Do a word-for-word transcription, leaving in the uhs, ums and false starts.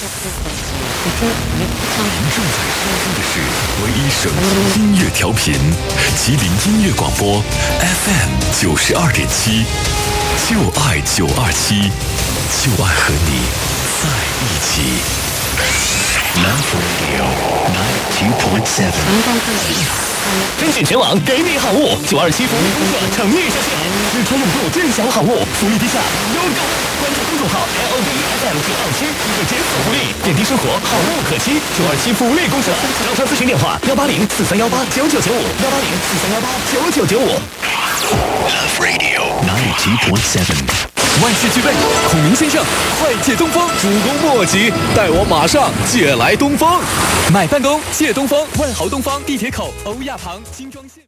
您正在收听的是唯一省级音乐调频吉林音乐广播 F M 九十二点七，就爱九二七，就爱和你在一起。Love Radio ninety point seven。 甄选全网给你好物，九二七福利公社诚意上线，日出永驻尽享好物，福利低下有高。关注公众号 L O V E F M 九二七，一个检索福利，点滴生活好物可期。九二七福利公社，招商咨询电话：幺八零四三幺八九九九五，幺八零四三幺八九九九五。 Love Radio ninety point seven。 万事俱备，孔明先生，快借东风！主公莫急，待我马上借来东风。买办公借东风，万豪东方地铁口欧亚旁精装线。